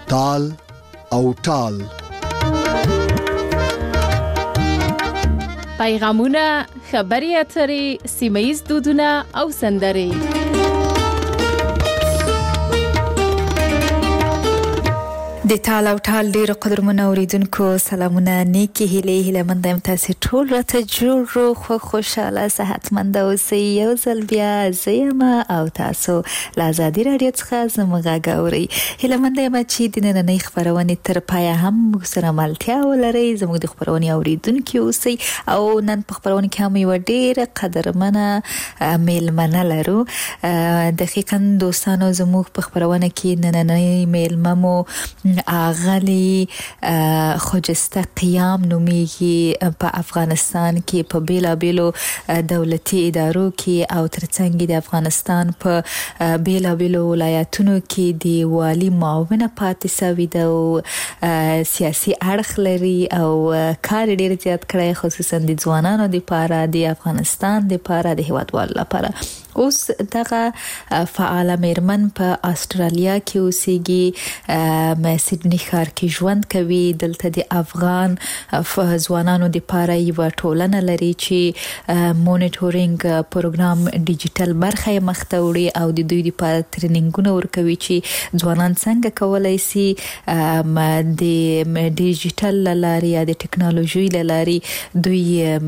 تال او ټال. پیغامونه، خبري اترې، سیمه‌ییز دودونه او سندرې. د تال او ټال ډیرو قدرمنو اوریدونکو سلامونه، نیکی هیله مندم تاسو ټول راته جوړ خو خوشاله صحتمند اوسئ. یو ځل بیا زما او تاسو لازادي رادیو څخه زموږ غاوري. هیله مندم چې د نننۍ خبرونه تر پای هم سره ملتیا ولرئ، زموږ د خبرونه اوریدونکو اوسئ. او نن په خبرونه کې هم یو ډیر قدرمنه میلمنه لرو. دقیقاً دوستانو زموږ په خبرونه کې نننۍ میلممو اغلی خجسته قیام نومیږي په افغانستان کې په بیلابیلو دولتي ادارو کې او ترڅنګ د افغانستان په بیلابیلو ولایتونو کې د والی معاونه پاتې سوي ده او سیاسي اړخ لري او کار ډیر زیات کړی، خصوصا د ځوانانو لپاره، د افغانستان لپاره، د هیوادوالو لپاره. اوس دغه فعال میرمن په استرالیا کې اوسېږي، سیدنی ښار کې ژوند کوي. دلته د افغان ځوانانو لپاره یو ټولنه لري چې مونیټورینګ پروګرام ډیجیټل برخه یې مخته وړي او د دوی لپاره ټریننګونه ورکوي چې ځوانان څنګه کولای شي د ډیجیټل لارې یا د ټکنالوژي لارې دوی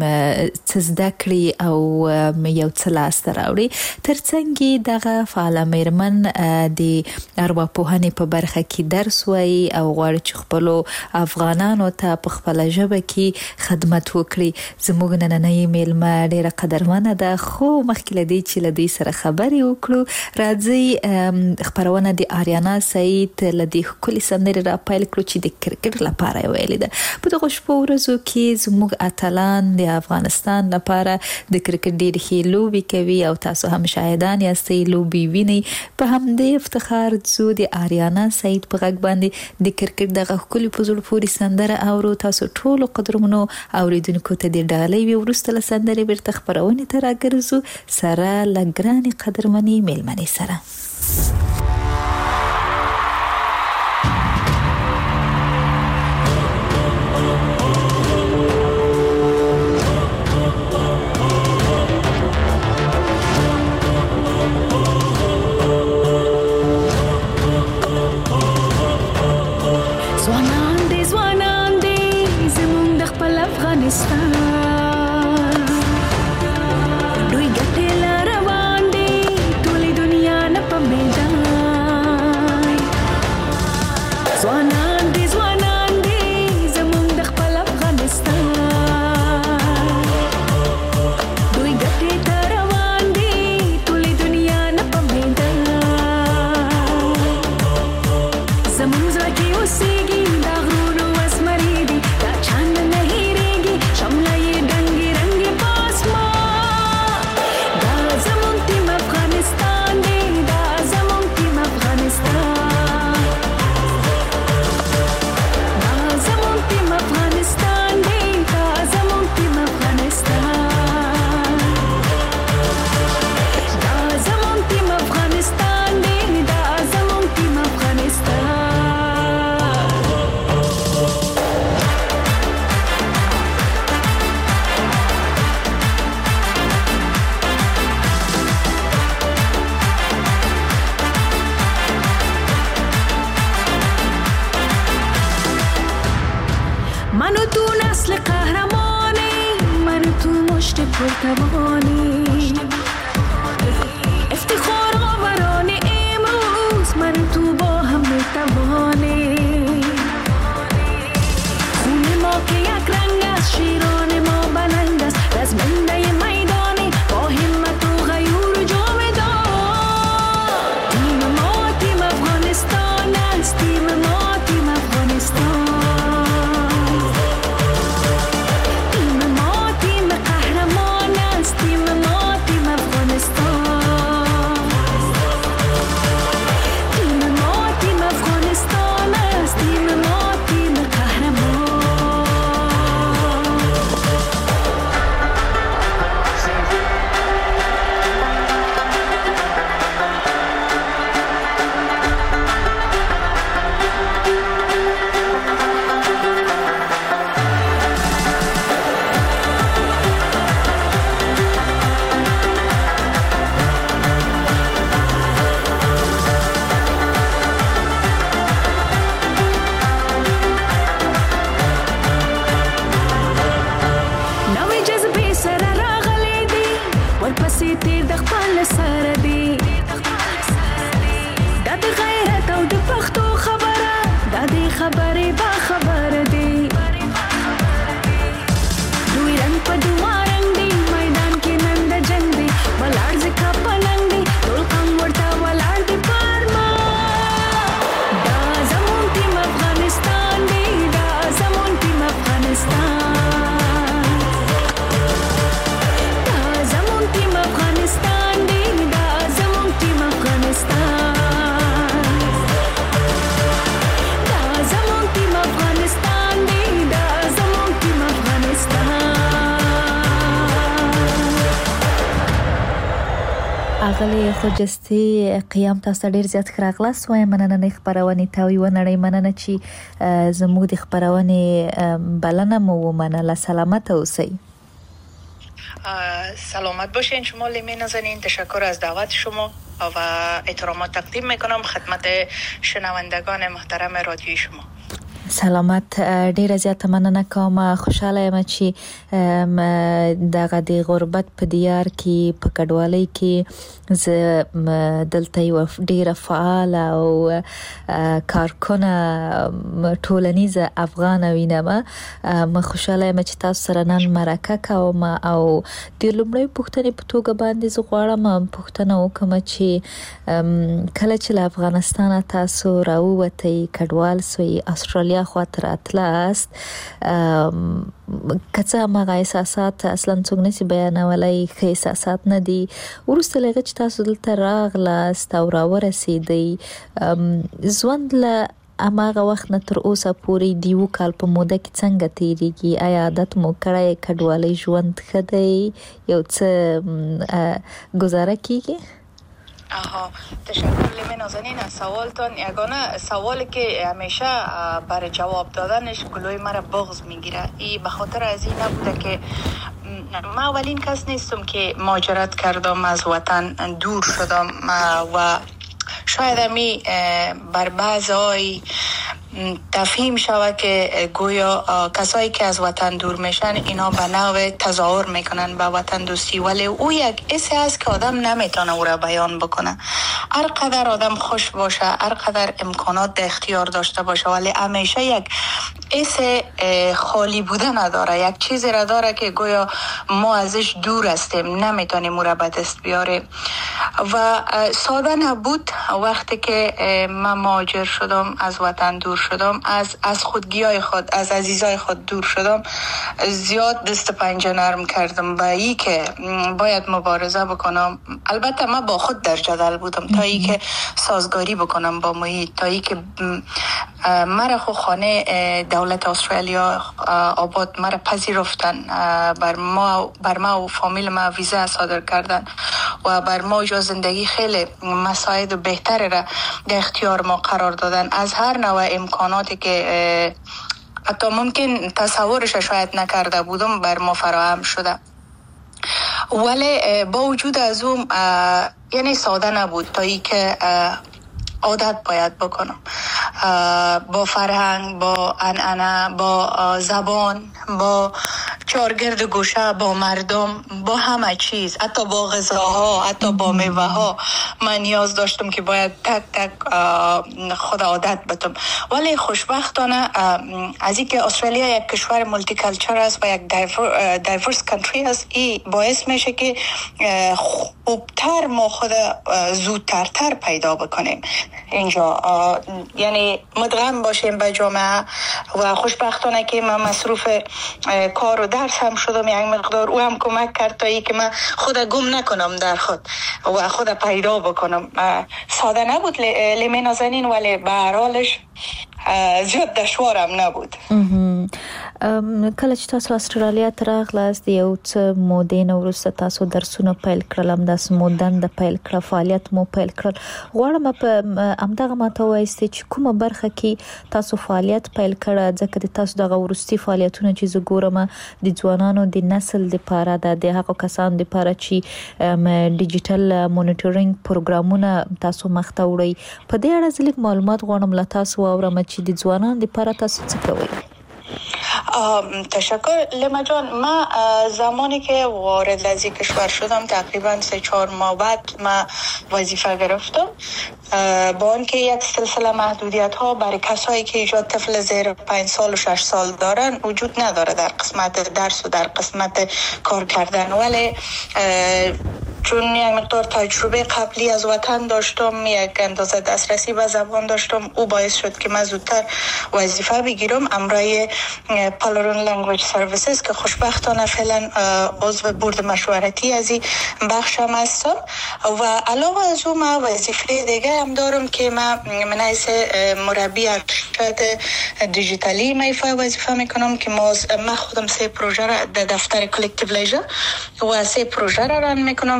څه زده کړي او یو څه لاسته راوړي. ترڅنګ دغه فعال میرمن د ارواپوهنې په برخه کې درس وایي او غواړي چې خپل افغانانو ته په خپل ژبه کې خدمت وکړي. زموږ نننۍ میلمه ډیره قدرمنه ده، خو مخکې لدی چې لدی سره خبرې وکړو راځي خبرونه د آریانا سعید لدی کلی سندرې را پایل کړو چې د کرکټ لپاره ویلې ده. په دغه شپو ورځو کې زموږ اتلان د افغانستان لپاره د کرکټ ډېر ښه لوبي کوي او تاسو هم شاهدان یاستئ لوبي ویني. په همدې افتخار زو د آریانا سعید په غږ باندې د کرکټ دغه کلی په زړه پورې سندره اورو. تاسو ټول قدرمنو اوریدونکو ته د ډالۍ وی ورسته له سندرې بیرته خبرونه ته راګرځو سره لګراني قدرمنې میلمنې سره. Team ښاغلي خوجستي قیام تاسو ډیر زیات خراغلاس وای مننه خبرونه تاوی و نړۍ مننه چې زموږ د خبرونه بلنه مو مننه سلامت اوسئ. سلامت باشین شما لیمه نازنین. تشکر از دعوت شما و احترامات تقدیم میکنم خدمت شنوندگان محترم رادیوی شما. سلامت. ډیره زیاته مننه کوم. خوشاله یم چې دغه د غربت په دیار کې په کډوالۍ کې ز دلته یو ډیره فعال او کارکونه ټولنیزه افغان وینم. ما خوشاله یم چې تاسو سره نن مرکه کوم او د لومړی پوښتنې په توګه باندې زه غواړم پوښتنه وکم چې کله چې له افغانستان تاسو راووتئ کډوال سوی استرالیا خاطر اتلاست کڅه مغه احساسات اصلا څنګه نسی بیانولای خې احساسات نه دي ورسته لږ چې تاسو دلته راغلاست او راورسېدئ ژوند له اماغه وخت نه تر اوسه پورې دیو کال په موده کې څنګه تیریږي؟ آیا عادت مو کړی کډوالۍ ژوند ښه دی یو څه گزاره کیږي؟ تشکر لیمه نازنین از سوالتان. یگانه سوالی که همیشه برای جواب دادنش گلوی مرا بغض میگیره این به خاطر از این نبوده که من اولین کس نیستم که مهاجرت کردم از وطن دور شدم و شاید همی بر بعضی تفهیم شود که گویا کسایی که از وطن دور میشن اینا به نوع تظاهر میکنن به وطن دوستی ولی او یک حسی است که آدم نمیتونه او را بیان بکنه. هر قدر آدم خوش باشه هر قدر امکانات در اختیار داشته باشه ولی همیشه یک حس خالی بودن نداره. یک چیزی را داره که گویا ما ازش دور هستیم نمیتونیم او را به دست بیاریم و ساده نبود وقتی که من مهاجر شدم از وطن دور شدم از خودگیای خود از عزیزای خود دور شدم زیاد دست پنجه نرم کردم با ای که باید مبارزه بکنم. البته من با خود در جدل بودم تا ای که سازگاری بکنم با محیط تا ای که مرا خو خانه دولت استرالیا آباد مرا پذیرفتن بر ما و فامیل ما ویزا صادر کردن و بر ما جا زندگی خیلی مساعد بهتر را در اختیار ما قرار دادن. از هر نوع امکاناتی که حتی ممکن تصورش شاید نکرده بودم بر ما فراهم شده ولی با وجود از اون یعنی ساده نبود تا ای که عادت باید بکنم با فرهنگ با عنعنه با زبان با چارگرد گوشه با مردم با همه چیز حتی با غذاها حتی با میوه ها من نیاز داشتم که باید تک تک خود عادت بتم ولی خوشبختانه از اینکه استرالیا یک کشور مولتی کالچر است و یک دایورس کانتری است این باعث میشه که خوبتر ما خود زودتر پیدا بکنیم اینجا یعنی مدغم باشیم به جامعه و خوشبختانه که من مصروف کار و درس هم شدم یک مقدار او هم کمک کرد تا ای که من خود گم نکنم در خود و خود پیدا بکنم. ساده نبود لیمه نازنین ولی به هر حالش زیاد دشوارم نبود. کله چې تاسو استرالیا ته راغلاست یو څه مودې نه وروسته تاسو درسونه پیل کړل همداسې مو دنده پیل کړه فعالیت مو پیل کړل غواړم په همدغه ماته وایستې چې کومه برخه کې تاسو فعالیت پیل کړه ځکه د تاسو دغه وروستي فعالیتونه چې زه ګورم د ځوانانو د نسل لپاره د هغو کسانو لپاره چې ډیجیټل مونیټورینګ پروګرامونه تاسو مخته وړئ په دې اړه زه لږ معلومات غواړم له تاسو واورم چې د ځوانانو لپاره تاسو څه کوئ؟ تشکر لیما جان. من زمانی که وارد از این کشور شدم تقریبا 3-4 ماه بعد من وظیفه گرفتم با آنکه یک سلسله محدودیت ها برای کسایی که ایجاد طفل زیر 5 سال و 6 سال دارن وجود نداره در قسمت درس و در قسمت کار کردن ولی چون یک مقدار تجربه قبلی از وطن داشتم یک اندازه دسترسی به زبان داشتم او باعث شد که من زودتر وظیفه بگیرم امرای پالرون لنگویج سرویسز که خوشبختانه فعلا عضو بورد مشورتی از این بخشم هستم و علاوه از اون من وظیفه دیگه هم دارم که من حیث مربی ارشد دیجیتالی میفای وظیفه میکنم که من خودم 3 پروژه را در دفتر کلکتیو لیژر و 3 پروژه را ران میکنم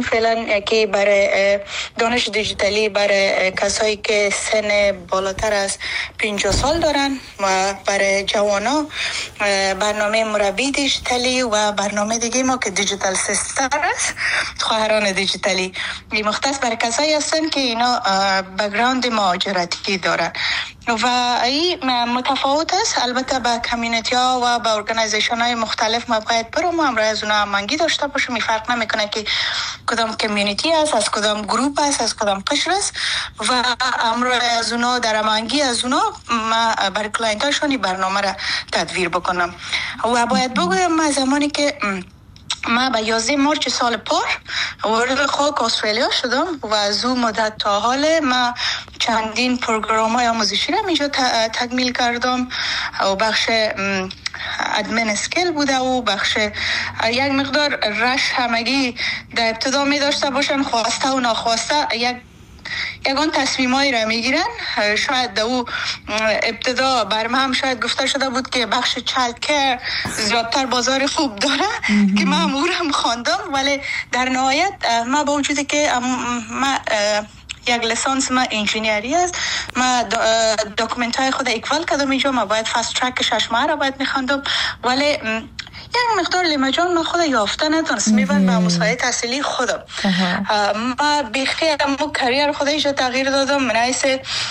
فعلا یکی برای دانش دیجیتالی برای کسایی که سن بالاتر از 50 سال دارن و برای جوانا برنامه مربی دیجیتالی و برنامه دیگه ما که دیجیتال سیستر است، خواهران دیجیتالی. این مختص برای کسایی هستن که اینا بک‌گراند مهاجرتی دارن و این متفاوت است. البته با کمیونیتی ها و با ارگانایزیشن های مختلف ما باید برام همراه از اونا هماهنگی داشته باشیم. این فرق نمیکنه که کدام کمیونیتی است، از کدام گروپ است، از کدام قشر است و همراه از اونا در هماهنگی از اونا ما برای کلاینت هاشون برنامه را تدویر بکنم. و باید بگویم ما زمانی که ما به 11 مارچ سال پار وارد خاک استرالیا شدم و از اون مدت تا حال ما چندین پروگرام های آموزشی را اینجا تکمیل کردم و بخش ادمن اسکیل بوده و بخش یک مقدار رش همگی در ابتدا می داشته باشن، خواسته و ناخواسته یگان تصمیمایی را میگیرن. شاید او ابتدا برم هم شاید گفته شده بود که بخش چایلد کیر زیادتر بازار خوب داره که من امورم خواندم، ولی در نهایت ما با وجودی که ما یک لیسانس ما انجینیری است، ما داکومنت های خود ایکوال کردم اینجا، ما باید فاست ترک 6 ماه را باید میخواندم، ولی یک مقدار لیمجان من خود یافته نتونست میبند به مسابقه تحصیلی خودم. ما بیخی همون کریر خود ایجا تغییر دادم. من حیث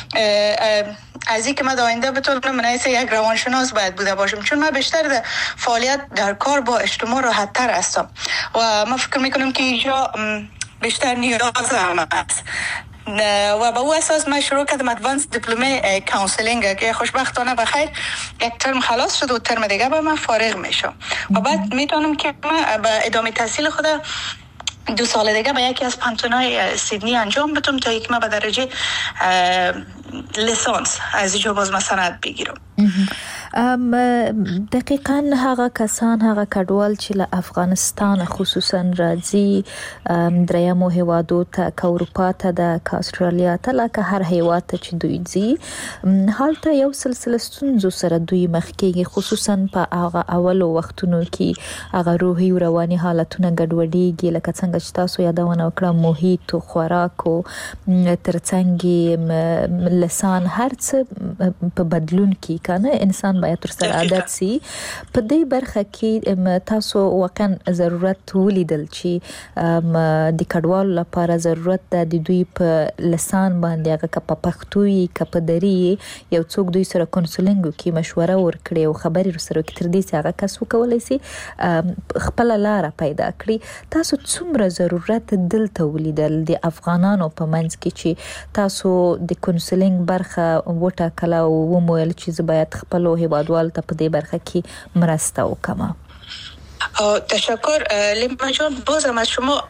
از این که من آینده بتونم من حیث یک روانشناس باید بوده باشم، چون من بیشتر در فعالیت در کار با اجتماع راحت تر هستم و من فکر میکنم که اینجا بیشتر نیاز هم است و با او اساس من شروع کردم ادوانس دیپلمه کانسلینگ که خوشبختانه بخیر یک ترم خلاص شد و ترم دیگه به من فارغ میشم و بعد میتونم که من به ادامه تحصیل خود 2 سال دیگه به یکی از پانتونای سیدنی انجام بدم تا یک ما به درجه لیسانس از اینجا باز مثلا بگیرم. دقیقاً هغه کسان، هغه کډوال چې له افغانستان خصوصا راځي دریمو هیوادو ته که اروپا ته ده که استرالیا ته لکه هر هیواد ته چې دوی ځي، هلته یو سلسله ستونزو سره دوی مخ کېږي، خصوصا په هغه اولو وختونو کې هغه روحي او رواني حالتونه ګډوډېږي، لکه څنګه چې تاسو یادونه وکړه محیط او خوراک او ترڅنګ لسان هر څه په بدلون کې کنه انسان باید تر سره عادت سي. په دې برخه کې تاسو واقعا ضرورت ولیدل چې د کډوالو لپاره ضرورت ده د دوی په لسان باندې هغه که په پښتو وي که په دري یو څوک دوی سره کونسلینګ وکړي، مشوره ورکړي او خبرې سره وکړي تر دې چې هغه کس وکولای سي خپل لاره پیدا کړي. تاسو څومره ضرورت دلته ولیدل د افغانانو په منځ کې چې تاسو د کونسلینګ برخه وټاکله او ومویل چې زه باید خپلو هیوادوالو ته په دې برخه کې مرسته وکړم؟ تشکر لیما جان. بازم از شما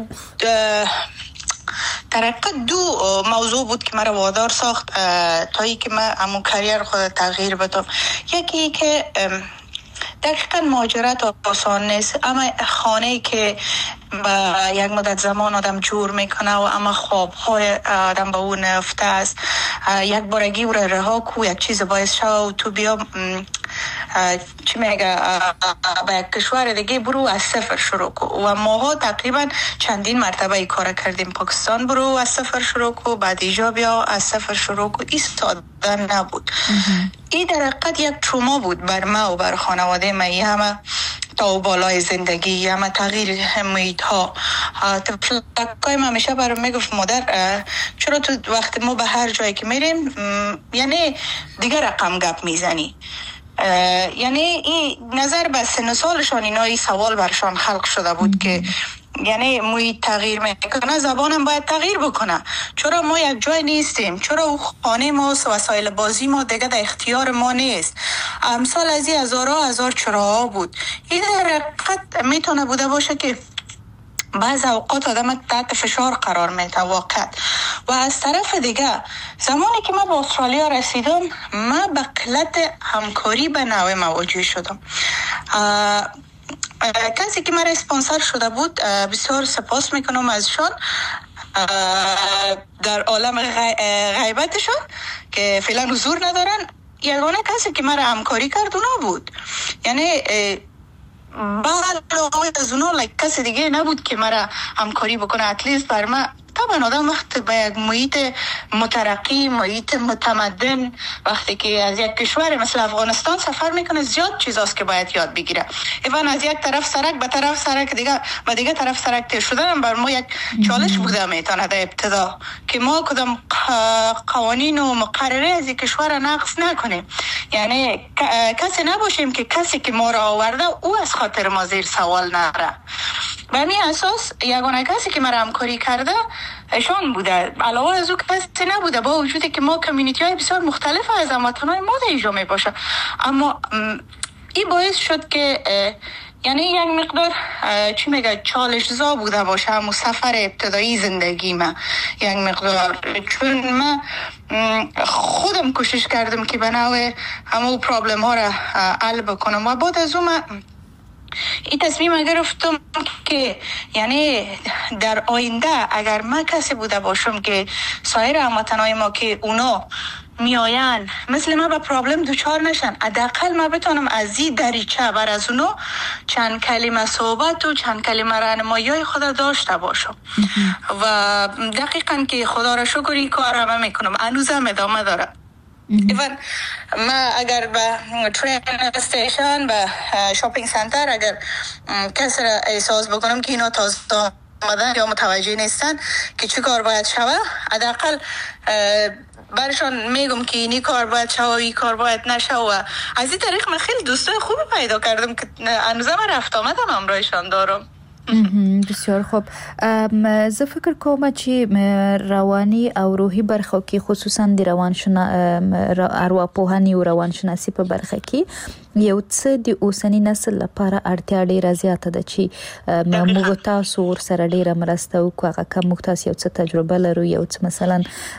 در حقیقت 2 موضوع بود که مرا وادار ساخت تا ای که من همون کریر خود تغییر بدم. یکی که دقیقا مهاجرت آسان نیست، اما خانه‌ای که با یک مدت زمان آدم جور میکنه و اما خوابهای آدم با اون نفته است، یک بارگی او را رها کو، یک چیز باعث شو و تو بیا چی میگه با یک کشور دیگه برو از صفر شروع کو. و ماها تقریبا چندین مرتبه ای کار کردیم. پاکستان برو از صفر شروع کو، بعد ایجا بیا از صفر شروع کو. این ساده نبود. این در حقیقت یک تروما بود بر ما و بر خانواده ما. همه تا بالای زندگی، همه تغییر محیط ها. طفلکای ما همیشه برام میگفت مادر چرا تو وقت ما به هر جایی که میریم یعنی دیگه رقم گپ میزنی، یعنی این نظر به سن و سالشان اینا این سوال برشان خلق شده بود که یعنی محیط تغییر میکنه، زبانم باید تغییر بکنه، چرا ما یک جای نیستیم، چرا او خانه ما و وسایل بازی ما دیگه در اختیار ما نیست. امثال از این هزار چراها بود. این در حقیقت میتونه بوده باشه که بعض اوقات آدم تحت فشار قرار میده واقعا. و از طرف دیگه زمانی که من به استرالیا رسیدم من به قلت همکاری به نوع مواجه شدم. کسی که من اسپانسر شده بود بسیار سپاس میکنم ازشان در عالم غیبتشان که فعلا حضور ندارن. یگانه کسی که من همکاری کرد اونا بود. یعنی بعد از اونا کسی دیگه نبود که مرا همکاری بکنه. اتلیست بر من طبعا آدم وقت به یک محیط مترقی، محیط متمدن، وقتی که از یک کشور مثل افغانستان سفر میکنه زیاد چیزاست که باید یاد بگیره. ایوان از یک طرف سرک به طرف سرک دیگه و دیگه طرف سرک تیر شدن بر ما یک چالش بوده میتونه در ابتدا که ما کدام قوانین و مقرره از یک کشور را نقض نکنیم. یعنی کسی نباشیم که کسی که ما را آورده او از خاطر ما زیر سوال نره. به همین اساس یگانه کسی که مرا همکاری کرده ایشان بوده. علاوه از او کسی نبوده، با وجودی که ما کمیونیتی های بسیار مختلف از هموطنان ما در اینجا می باشه. اما این باعث شد که یعنی یک مقدار چی میگه چالش زا بوده باشه همون سفر ابتدایی زندگی من یک مقدار، چون من خودم کوشش کردم که به نوع همون پرابلم ها را حل بکنم و بعد از اون من این تصمیم گرفتم که یعنی در آینده اگر من کسی بوده باشم که سایر هموطنای ما که اونا میآین مثل ما به پرابلم دوچار نشن، حداقل ما بتونم از این دریچه بر از اونا چند کلمه صحبت و چند کلمه راهنمایی خود داشته باشم. و دقیقاً که خدا را شکر این کار را میکنم، هنوزم ادامه داره. ایوان ما اگر به ترین استیشن به شاپینگ سنتر اگر کسی را احساس بکنم که اینا تازه آمدن یا متوجه نیستن که چی کار باید شوه، حداقل برشان میگم که اینی کار باید شوه و این کار باید نشوه. و از این طریق من خیلی دوستای خوبی پیدا کردم که هنوزم رفت آمدم همراهشان دارم. بسیار خوب. زه فکر کوم چې رواني او روحي برخه کې خصوصا د ارواپوهنې او روانشناسي په برخه کې یو څه د اوسنی نسل لپاره اړتیا ډیره زیاته ده چې موږ تاسو ورسره ډیره مرسته وکړو. هغه کوم موږ تاسو یو څه تجربه لرو، یو څه مثلا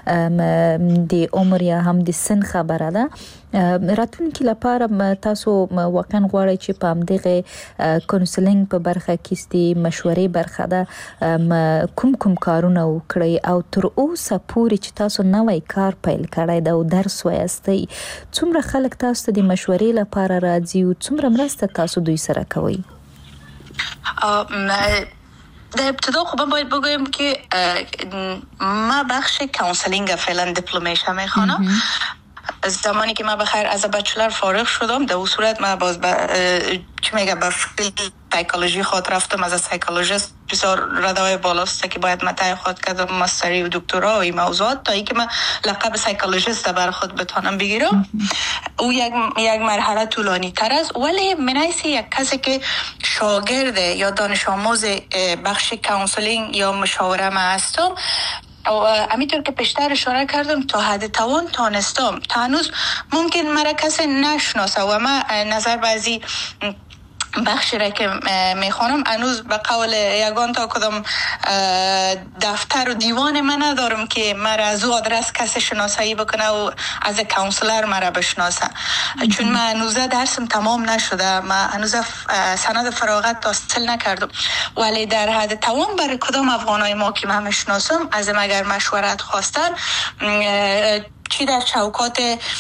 د عمر یا هم د سن خبره ده، راتلونکي لپاره تاسو واقعا غواړئ چې په همدغه کونسلینګ په برخه کې د مشورې برخه ده کوم کارونه وکړئ او تر اوسه پورې چې تاسو نوی کار پیل کړی دا او درس وایستئ، څومره خلک تاسو د مشورې لپاره راځي او څومره مرسته تاسو دوی سره کوئ؟ در ابتدا خب باید بگویم که ما بخش کانسلینگ فعلا دیپلمش میخوانم. زمانی که من بخیر از بچلر فارغ شدم در اون صورت من باز چی میگه به سایکولوژی خود رفتم. از سایکولوژیست بسیار ردای بالاست که باید متای خود کردم ماستری و دکترا و این موضوعات تا ای که من لقب سایکولوژیست بر خود بتانم بگیرم. او یک مرحله طولانی تر است، ولی منایسی یک کسی که شاگرد یا دانش آموز بخش کانسلینگ یا مشاوره ما هستم و همینطور که پیشتر اشاره کردم تا حد توان تانستم تا هنوز ممکن مرا کسی نشناسه و من نظر بعضی بخشی را که میخوانم هنوز به قول یگان تا کدام دفتر و دیوان من ندارم که مرا از او آدرس کسی شناسایی بکنه و از کانسلر مرا بشناسه، چون من هنوز درسم تمام نشده، من هنوز سند فراغت حاصل نکردم. ولی در حد توان برای کدام افغانای ما که من میشناسم از اگر مشورت خواستن چی در چوکات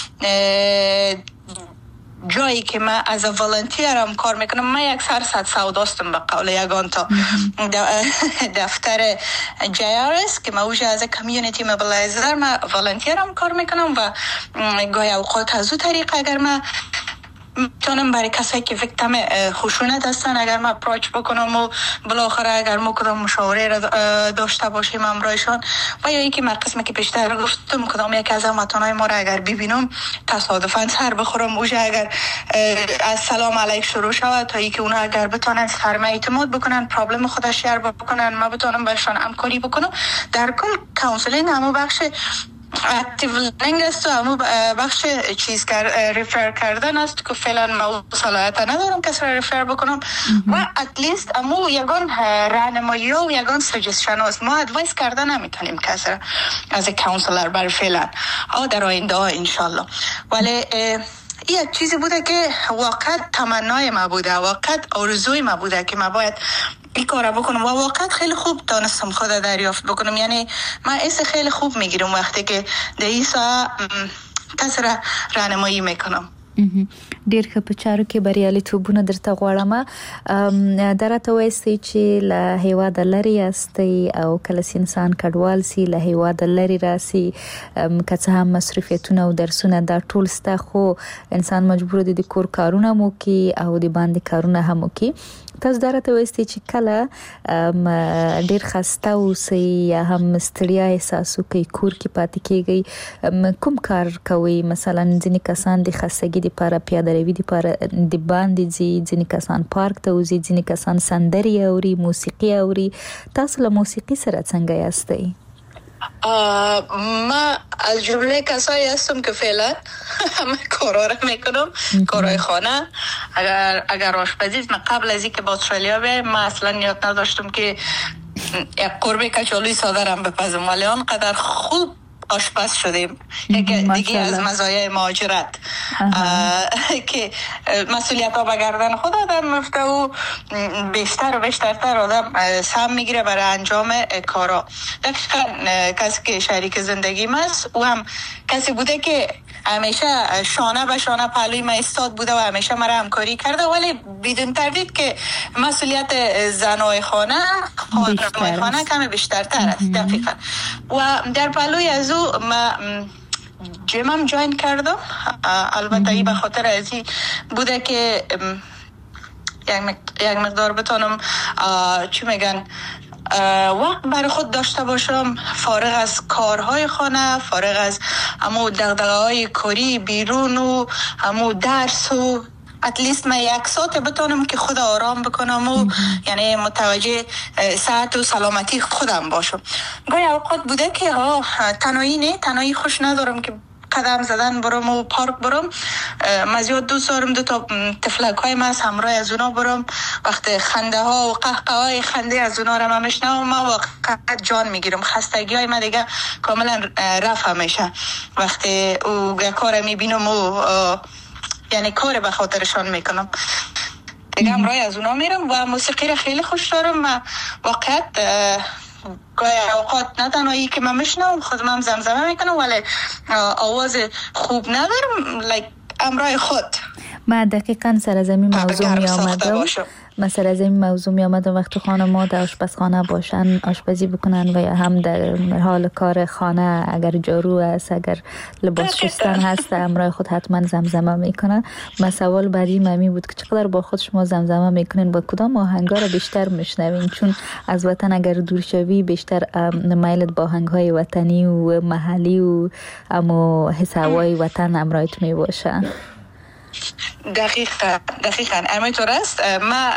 جایی که من از والنتیرم کار میکنم، من یک سرصد سوداستم به قول یگان تا دفتر JRS که من اوجه از کمیونیتی موبیلایزر من والنتیرم کار میکنم و گاهی اوقات از او طریق اگر من میتونم برای کسایی که ویکتیم خشونت هستن اگر من اپروچ بکنم و بالاخره اگر ما کدام مشاوره را داشته باشیم همراهشان و یا اینکه من قسمی که پیشتر گفتم کدام یک از هموطنای ما را اگر ببینم تصادفاً سر بخورم اوجه اگر از سلام علیک شروع شود تا اینکه اونا اگر بتونن سرمه اعتماد بکنن پرابلم خودش شیر بکنن ما بتونم بهشان همکاری بکنم. در کل کانسلینگ همو بخش اکتیو لینگ است و همو بخش چیز ریفر کردن است که فعلا ما صلاحیت ندارم کسی را ریفر بکنم و اتلیست همو یگان راهنمایی و یگان سجستشن است. ما ادوایس کردن نمیتونیم کسی را از کانسلر بر فعلا در آینده ها انشالله. ولی این یک چیزی بوده که واقعا تمنای ما بوده، واقعا آرزوی ما بوده که ما باید این کار بکنم و واقعا خیلی خوب دانستم خود دریافت بکنم. یعنی من ایسه خیلی خوب میگیرم وقتی که در این ساعت کسی را راهنمایی میکنم. ډیر ښه. په چارو کې بریالیتوبونه درته غواړم. درته وایي چې له هیواده لري یاستئ او کله چې انسان کډوال سي له هیواده لري راسي، که څه هم مصرفیتونه او درسونه دا ټول ستا، خو انسان مجبور دی د کور کارونه مو کوي او د باندې کارونه هم کوي. تاسو درته وایي چې کله ډیر خسته اوسئ یا هم ستړیا احساس کوي، کور کې پاتې کیږئ، کوم کار کوي؟ مثلا ځینې کسان د خستګي لپاره پیاده روي لپاره د باندې ځي، ځینې کسان پارک ته وځي، ځینې کسان سندري اوري، موسیقي اوري. تاسو له موسیقي سره څنګه یاستئ؟ ما از جمله کسایی هستم که فعلا همه کارا را میکنم، کارهای خانه. اگر آشپزی، من قبل از اینکه با استرالیا بیایم ما اصلا نیت نداشتم که یک قرمه کچالوی ساده را بپزم، ولی آنقدر خوب آشپز شدیم. یک دیگه از مزایای مهاجرت که مسئولیت ها به گردن خود آدم میفته و بیشتر و بیشترتر آدم سهم میگیره برای انجام کارا. دقیقا کسی که شریک زندگیم است او هم کسی بوده که همیشه شانه به شانه پهلوی من ایستاد بوده و همیشه مرا همکاری کرده، ولی بدون تردید که مسئولیت زنای خانه، خانم‌های خانه کمی بیشترتر است. دقیقا. و در پهلوی از او ما جیمم جوین کردم. البته ای به خاطر از این بوده که یک مقدار بتونم چی میگن وقت برای خود داشته باشم، فارغ از کارهای خانه، فارغ از همو دغدغه‌های کاری بیرون و همو درس و اتلیست من یک ساعت بتونم که خود آرام بکنم و یعنی متوجه صحت و سلامتی خودم باشم. گاهی اوقات بوده که تنهایی خوش ندارم که قدم زدن برم و پارک برم. من زیاد دوست دارم دو تا تفلک های من همراه از اونا برم. وقت خنده ها و قهقه های خنده از اونا رو من میشنم، من واقعا جان میگیرم. خستگی های من دیگه کاملا رفت میشه وقتی او کار میبینم و یعنی کار به خاطرشان میکنم. دیگه همراه از اونا میرم و موسیقی رو خیلی خوش دارم. من واقعا گاهی اوقات نه تنهایی که من میشنم خودم هم زمزمه میکنم، ولی آواز خوب ندارم همراه خود. من دقیقاً سر از این موضوع می آمدم. مثلا از این موضوع می آمدم وقتی خانم‌ها در آشپزخانه باشن، آشپزی بکنن و یا هم در حال کار خانه، اگر جارو است، اگر لباس شستن هست، همراه خود حتما زمزمه میکنن. من سوال بعدی ممی بود که چقدر با خود شما زمزمه میکنین، با کدام آهنگا رو بیشتر میشنوین؟ چون از وطن اگر دور شوی بیشتر میلت با آهنگ‌های وطنی و محلی و اما حس هوای وطن همراهت میباشه. دقیقاً همینطور است. ما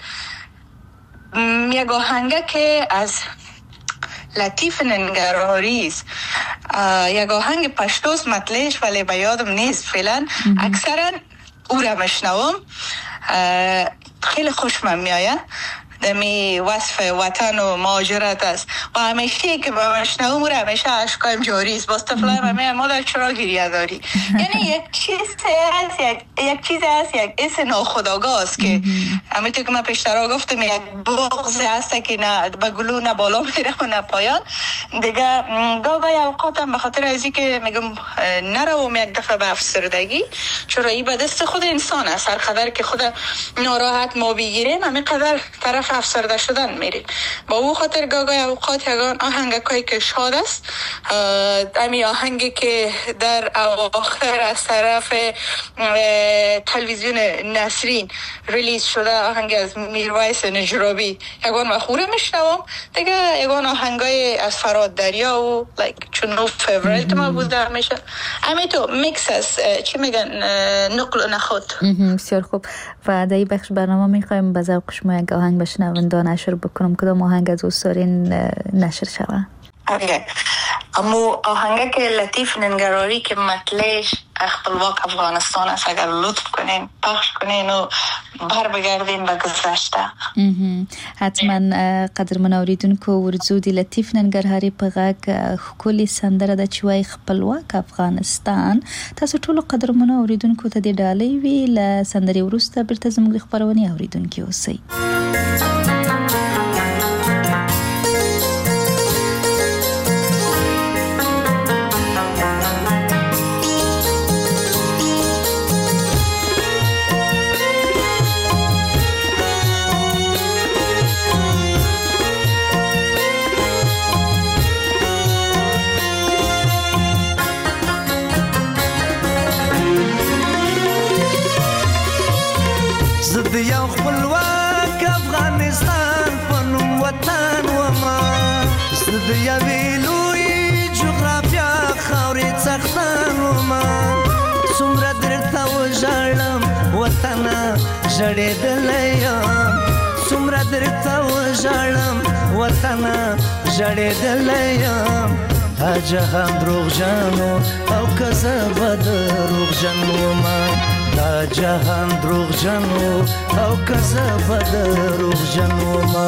یک آهنگ که از لطیف ننگرهاری است، یک آهنگ پشتوست مطلعش ولی به یادم نیست فعلا. اکثرا او را میشنوم، خیلی خوشم میآید. دمی وصف وطن و مهاجرت است و همیشه که با مشنوم رو همیشه اشکایم جاری است. باز طفلای من مادر چرا گریه داری؟ یعنی یک چیز هست، یک حس ناخودآگاه است که همینطور که من پیشتر گفتم یک بغض هست که نه به گلو نه بالا میره و نه پایان. دیگه گاهی اوقاتم به خاطر ازی که میگم نروم یک دفعه به افسردگی، چرا این به دست خود انسان است. هر قدر که خود ناراحت ما بگیریم همین قدر طرف افسرده شدن میریم. با او خاطر گاهی اوقات یگان آهنگایی که شاد است، امی آهنگی که در اواخر از طرف تلویزیون نسرین ریلیز شده، آهنگ از میرویس نجرابی، یگان مخوره میشنوم. دیگه یگان آهنگای از فراد دریا و چون فیوریت ما بوده همیشه. همین تو میکس است، چی میگن، نقل و نخود. بسیار خوب. و در این بخش برنامه میخوایم به ذوق شما یک آهنگ بشنونده نشر بکنم. کدام آهنگ از دوست دارین نشر شود؟ اما آهنگه که لطیف ننگراری که مطلعش خپلواک افغانستان است، اگر لطف کنین پخش کنین و بر بگردین به گذشته. حتما. قدرمن اوریدونکو، ورځو د لطیف ننګرهاري په غږ ښکلې سندره ده چې وایي خپلواک افغانستان. تاسو ټولو قدرمن اوریدونکو ته د ډالۍ وی له سندرې وروسته بیرته زموږ خپرونې اوریدونکي اوسئ. خپلواک افغانستان په نوم وطن وما زه د یوې لویې جغرافیا خاورې څښتن وما څومره درته وژاړم وطنه ژړېدلی یم څومره درته وژاړم وطنه ژړېدلی یم دا جهان دروغجن او که زه به دروغجن ومه دا جهان دروغجن او که زه به دروغجن ومه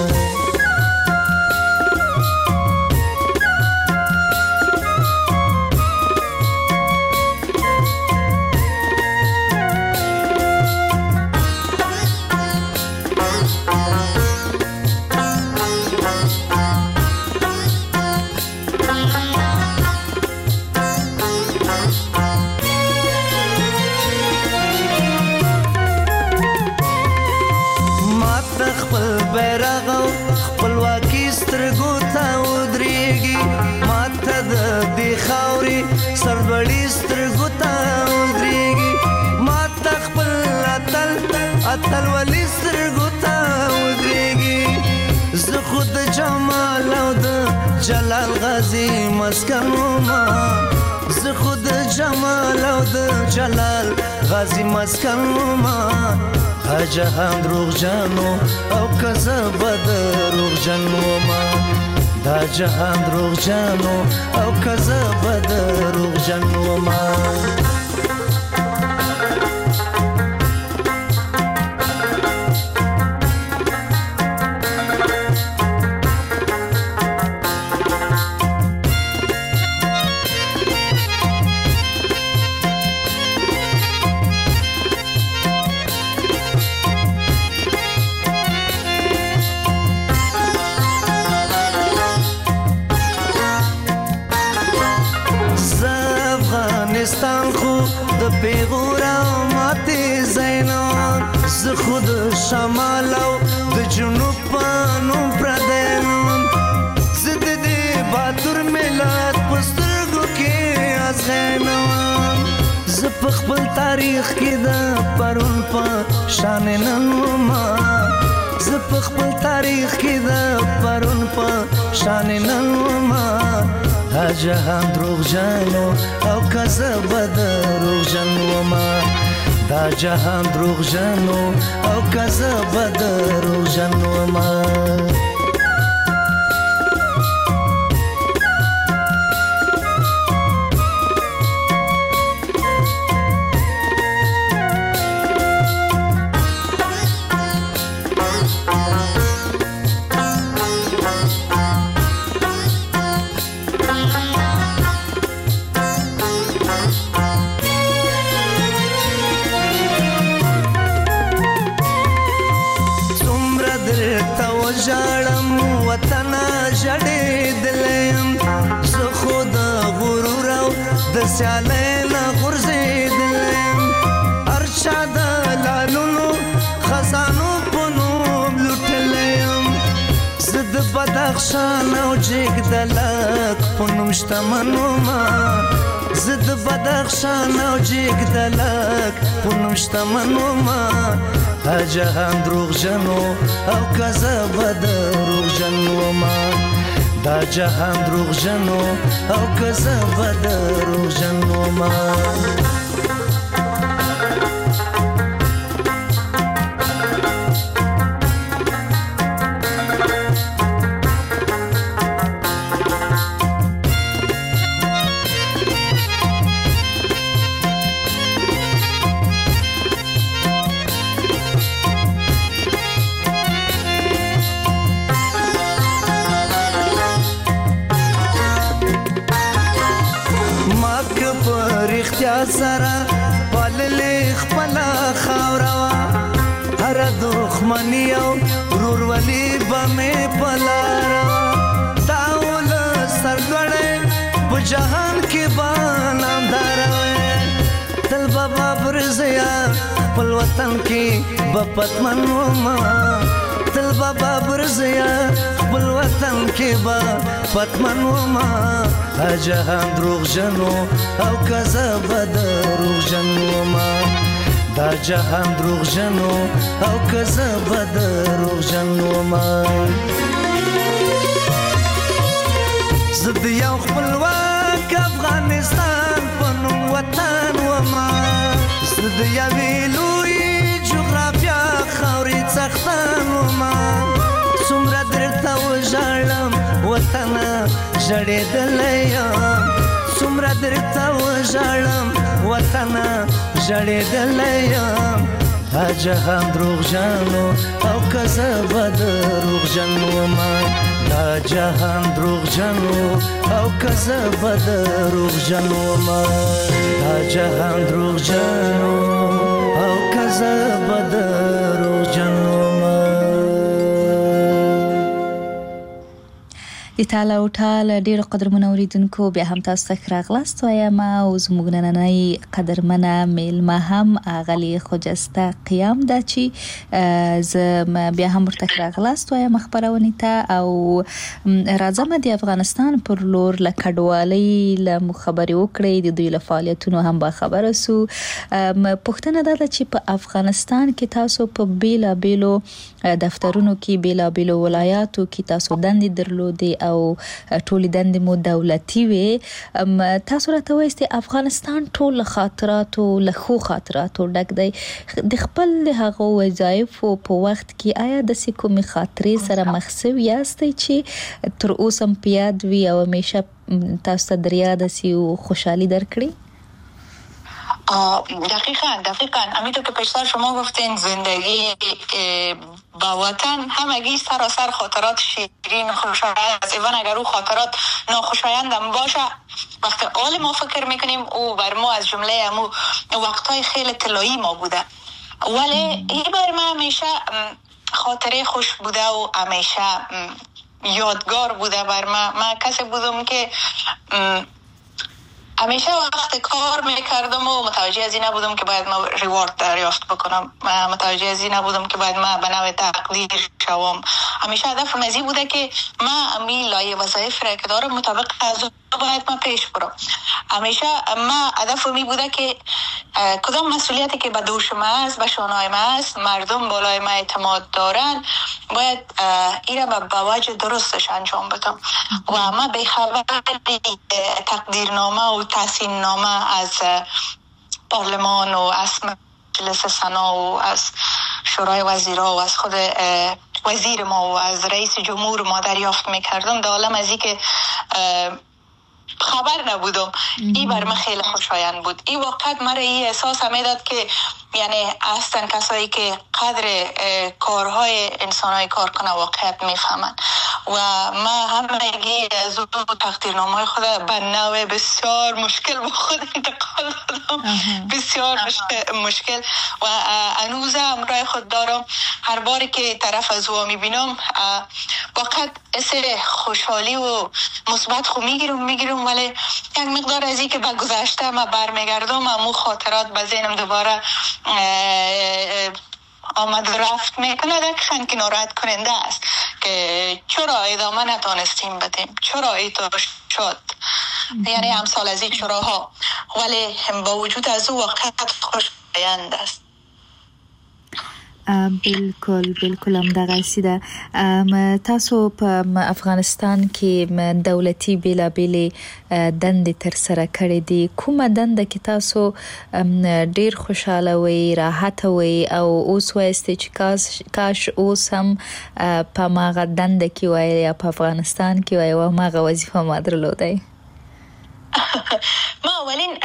سربړی سترګو ته ودرېږي ما ته خپل اتل ولي سترګو ته ودرېږي زه خو د جمال او د جلال غازي مسکن وما زه خو د جمال او د جلال غازي مسکن وما دا جهان دروغجن او که زه به دروغجن وما دا جهان دروغجن او که زه به دروغجن وما افغانستان خو د پیغور او ماتې زینان زه خو د شمال او د جنوب په نوم پردی نوم زه د دې باتور ملت په سترګو کې ازغینوم زه په خپل تاریخ کې د پرون په شان نن وما زه په خپل تاریخ کې د پرون په شان نن وما دا جهان دروغجن او که زه به دروغجن ومه دا جهان دروغجن او که زه به دروغجن ومه ژړم وطنه ژړېدلی یم زه خو د غرور او د سیالۍ نه غورځېدلی یم هر چا د لالونو خزانو په نوم لوټلی یم زه د بدخشان او جګدلک په نوم شتمن ومه زه د بدخشان او جګدلک په نوم شتمن ومه دا جهان دروغجن او که زه به دروغجن ومه دا جهان دروغجن او که زه به دروغجن ومه سره پاللې خپله خاوره وه هره دښمني او ورورولي به مې په لاره وه دا ولس سرلوړی په جهان کې به نامداره وی تل به بابر زیا خپل وطن کې به پتمن ومه تل به بابر زیا خپل وطن کې به پتمن ومه دا جهان دروغجن او که زه به دروغجن ومه دا جهان دروغ جنو او کذب دروغ جنو ما زد یو خپلواک افغانستان پنوم وطن و ما زد یوی لوی جغرافیا خاوری څښتن و ما څومره درته وژاړم وطنه ژړېدلی یم څومره درته وژاړم وطنه ژړېدلی یم دا جهان دروغجن او کذب دروغجن وما دا جهان دروغجن او کذب دروغجن وما دا جهان دروغجن او کذب دروغجن وما د تعالی او تعالی ډیر قدرمنو اوریدونکو بیا هم تاسو ته راغلاست وایم او زموږ نننۍ قدرمنه میلمه هم اغلی خجسته قیام ده چې زه بیا هم ورته راغلاست وایم خبرونه ته او راځم د افغانستان پر لور له کډوالۍ له مخبري وکړې د دوی له فعالیتونو هم با خبره سو پښتنه ده چې په افغانستان کې تاسو په بیلا بیلو دفترونو کې بیلا بیلو ولایاتو کې تاسو دندې درلودې او ټول دندې مو دولتي وي تاسو راته وایست افغانستان ټول خاطراتو له خو خاطراتو ډک دی د خپل هغه وظایف په وخت کې آیا د کومې خاطرې سره مخسو یاستئ چې تر اوسه پیاد وي او همیشه تاسو ته دریاد سی او خوشحالی درکړي دقیقاً همینطور که پیشتر شما گفتین زندگی با وطن همگی سراسر خاطرات شیرین خوشایند است ایوان اگر او خاطرات ناخوشایند هم باشه وقتی حال ما فکر میکنیم او بر ما از جمله امو وقتهای خیلی طلایی ما بوده ولی این بر ما همیشه خاطره خوش بوده و همیشه یادگار بوده بر ما کسی بودم که همیشه وقت کار میکردم و متوجه از این نبودم که باید ما ریوارد دریافت بکنم متوجه از این نبودم که باید ما به نوع تقدیر شوم همیشه هدفم از این بوده که ما امی لایه وظایف را که دارم مطابق از باید ما پیش برم همیشه ما هدفم این بوده که کدام مسئولیتی که به دوش ما است به شانهای ما است مردم بالای ما اعتماد دارن باید این را به وجه درستش انجام بدم و ما به خبر تقدیرنامه و تحسین نامه از پارلمان و از مجلس سنا و از شورای وزیرا و از خود وزیر ما و از رئیس جمهور ما دریافت میکردم در عالم از این که خبر نبودم این بر من خیلی خوشایند بود این وقت مرا این احساس میداد که یعنی اصلا کسایی که قدر کارهای انسانهای کار کنه واقعیت میفهمن و ما همگی از اون تقدیرنامه خود به نوع بسیار مشکل با خود انتقال دادم بسیار مشکل و هنوز همراه خود دارم هر باری که طرف از او میبینم واقعا حس خوشحالی و مثبت خو میگیرم ولی یک مقدار از این که به گذشته ما برمیگردم امو خاطرات به ذهنم دوباره آمد رفت میکنه دقیقاً که ناراحت کننده است که چرا ادامه نتانستیم بدیم چرا ایتا شد یعنی امثال از این چراها ولی با وجود از او واقعیت خوشایند است بالکل هم دغه سیده تاسو په افغانستان کې دولتي بیلابېلې دندې تر سره کړې دي کومه دنده کې تاسو ډیر خوشاله وي راحت وي او اوس وایست چې کاش اوس هم په ماغه دنده کې وای یا په افغانستان کې وای او ماغه وظیفه ما درلودای ما اولین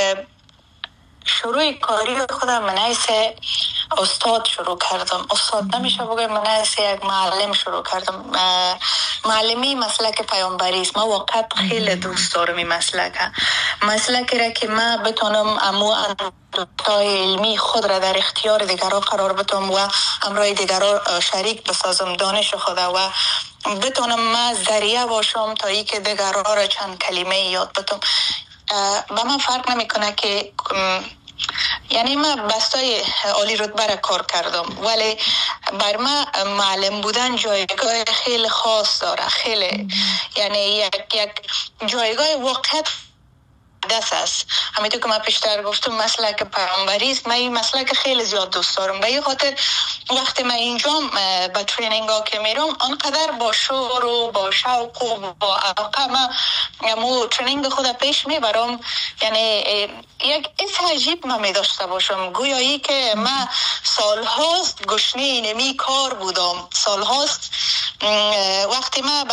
شروع کاری خودم من حیث استاد شروع کردم استاد نمیشه بگم من حیث یک معلم شروع کردم معلمی مسلک پیامبری است ما واقعا خیلی دوست دارم این مسلکی را که ما بتونم امو اندوتای علمی خود را در اختیار دیگران قرار بدم و همراه دیگران شریک بسازم دانش خود و بتونم ما ذریعه باشم تا ای که دیگران را چند کلمه یاد بدم با من فرق نمیکنه که یعنی من بستای عالی رتبه را کار کردم ولی بر من معلم بودن جایگاه خیلی خاص داره خیلی یعنی یک جایگاه واقعیت مقدس است. همینطور که من پیشتر گفتم مسلک پیامبری است. من این مسلک خیلی زیاد دوست دارم. به این خاطر وقتی من اینجا به ترینینگ ها که میرم آنقدر با شور و با شوق و با علاقه من ترینینگ خود پیش میبرم. یعنی یک حس عجیب من می داشته باشم، گویایی که من سالهاست گشنه اینمی کار بودم. سالهاست وقتی من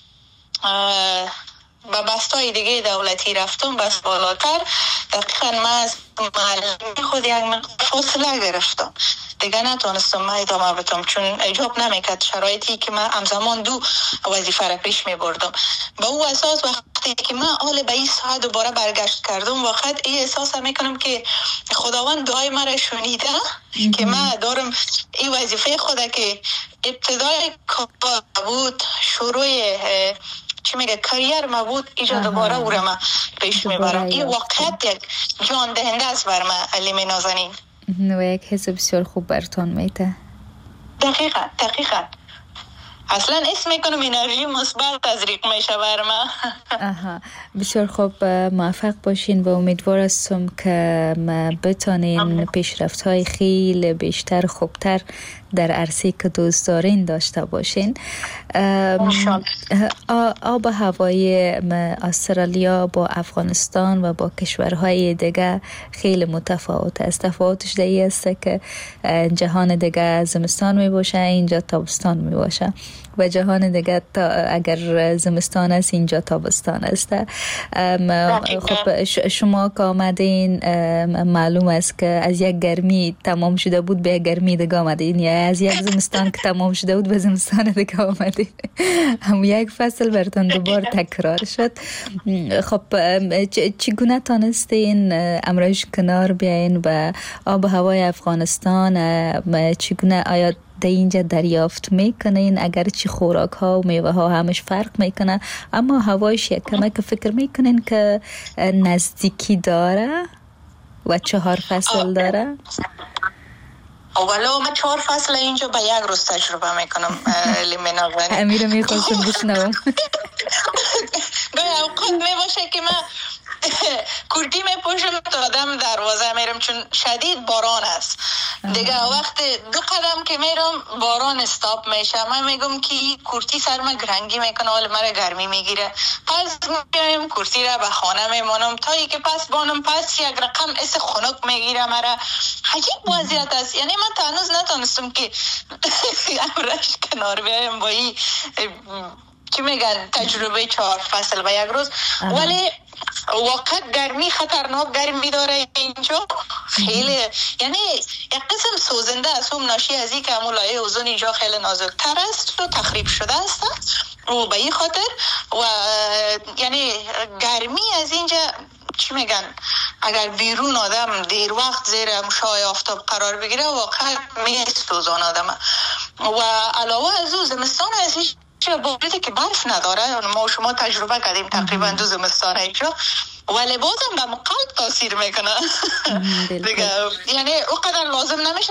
به بستای دیگه دولتی رفتم، بس بالاتر، دقیقا من از معلمی خود یک فاصله گرفتم. دیگه نتونستم من ادامه بدم چون اجاب نمیکرد شرایطی که من همزمان دو وظیفه را پیش می بردم. با او اساس وقتی که من حال به این ساعت دوباره برگشت کردم، وقت این احساس میکنم که خداوند دعای مرا شنیده که من دارم این وظیفه خود که ابتدای کار بود، شروع چی میگه کریر ما بود، ایجا دوباره او را من پیش میبرم. این واقعیت یک جان دهنده است بر من علیم نازنین و یک حس بسیار خوب برتون میده. دقیقا اصلا اسم میکنم انرژی مثبت تزریق میشه بر من. بسیار خوب، موفق باشین و امیدوار هستم که بتانین پیشرفت های خیلی بیشتر خوبتر در عرصه که دوست دارین داشته باشین. آب و هوای استرالیا با افغانستان و با کشورهای دیگه خیلی متفاوت است. تفاوتش در این است که جهان دیگه زمستان می باشه، اینجا تابستان می باشه و جهان دیگه اگر زمستان است اینجا تابستان است. خب شما که آمدین معلوم است که از یک گرمی تمام شده بود به یک گرمی دیگه آمدین، یا از یک زمستان که تمام شده بود به زمستان دیگه آمدین. هم یک فصل براتون دوبار تکرار شد. خب چگونه تانستین امروز کنار بیاین و آب و هوای افغانستان چگونه آیا در اینجا دریافت میکنین؟ اگر چی خوراک ها و میوه ها همش فرق میکنه، اما هوایش یک کمک فکر میکنین که نزدیکی داره و 4 فصل داره؟ ولو من 4 فصل اینجا به یک روز تجربه میکنم. لیمناغانی امیره میخواستم بشنوم. به اوقات میباشه که من کردی میپوشم تا آدم دروازه میرم چون شدید باران است دیگه. وقت 2 قدم که میرم باران استاپ میشه، من میگم که کورتی سر من گرنگی میکنه، حال مرا گرمی میگیره، پس میایم کورتی را به خانه میمانم تا ای که پس بانم، پس یک رقم اس خنک میگیره مرا. عجیب وضعیت است. یعنی من تا هنوز نتونستم که امرش کنار بیایم با این چی میگن تجربه 4 فصل و یک روز. ولی واقعا گرمی خطرناک گرمی داره اینجا خیلی، یعنی یک قسم سوزنده است. هم ناشی از این که همون لایه اوزون اینجا خیلی نازکتر است و تخریب شده است و به این خاطر و یعنی گرمی از اینجا چی میگن اگر بیرون آدم دیر وقت زیر مشعاع آفتاب قرار بگیره واقعا میسوزان آدم. و علاوه از او زمستان از چه باید که برف نداره، ما شما تجربه کردیم تقریبا 2 زمستان اینجا، ولی بازم به قلب تاثیر میکنه دیگه. یعنی اونقدر لازم نمیشه.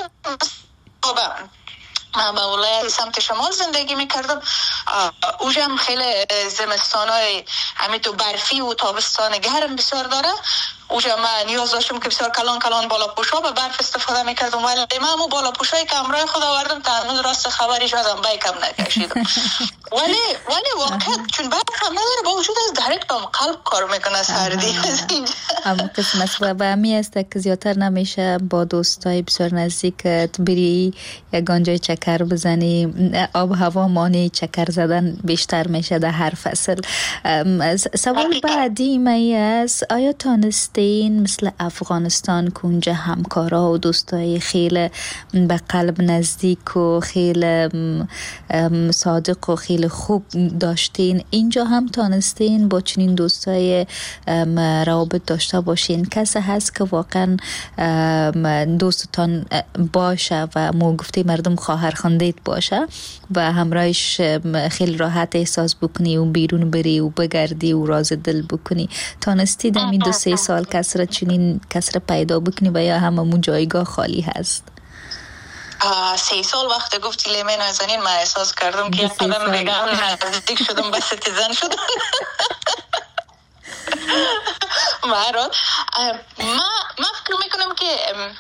من به ولایت سمت شمال زندگی میکردم، اوجم خیلی زمستانای همین تو برفی و تابستان گرم بسیار داره. اوجم من نیاز داشتم که بسیار کلان بالا پوشا به برف استفاده میکردم، ولی من همون بالا پوشایی که همراه خود آوردم تا هنوز راست خبریش ازم بیکم نکشیدم. ولی واقعا چون برف هم نداره با وجود از دایرکت هم قلب کار میکنه سردی. اما قسمت و همی است که زیادتر نمیشه با دوستای بسیار نزدیکت بری یک گنجای چکر بزنی. آب و هوا مانع چکر زدن بیشتر میشه در هر فصل. سوال بعدی می است آیا تانستین مثل افغانستان که اونجا همکارا و دوستای خیلی به قلب نزدیک و خیلی صادق و خیلی خوب داشتین، اینجا هم تانستین با چنین دوستای روابط داشته باشین؟ کسی هست که واقعا دوستتان باشه و مو گفته مردم خواهر خواندیت باشه و همراهش خیلی راحت احساس بکنی و بیرون بری و بگردی و راز دل بکنی؟ تانستی در این 2-3 سال کسر پیدا بکنی و یا هممون جایگاه خالی هست؟ 3 سال وقت گفتی لیمه نازنین من احساس کردم که قدم بگم نزدیک شدم به سیتیزن شدم. برات من فکر میکنم که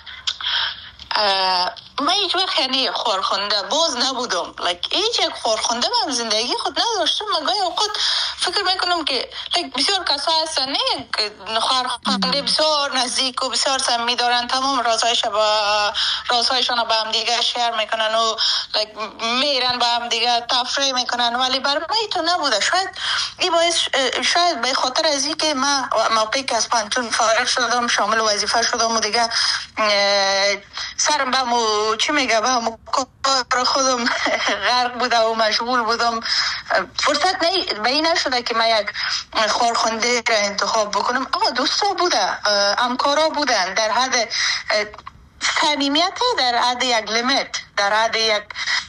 من هیچ وقت یعنی خورخونده باز نبودم، هیچ یک خورخونده من زندگی خود نداشتم. من گاهی اوقات فکر میکنم که بسیار کسا هستن نه خورخونده بسیار نزدیک و بسیار صمیمی دارن، تمام رازهایشان با هم دیگه شیر میکنن و میرن با هم دیگه تفریح میکنن، ولی برای من تو نبوده. شاید این باعث شاید به خاطر از این که من موقعی که از پانتون فارغ شدم شامل وظیفه شدم و دیگه سرم به چی میگه به کار خودم غرق بوده و مشغول بودم، فرصت به این نشده که من یک خورخنده را انتخاب بکنم. دوستا بوده، همکارا بودن در حد صمیمیت، در حد یک لیمیت، در حد یک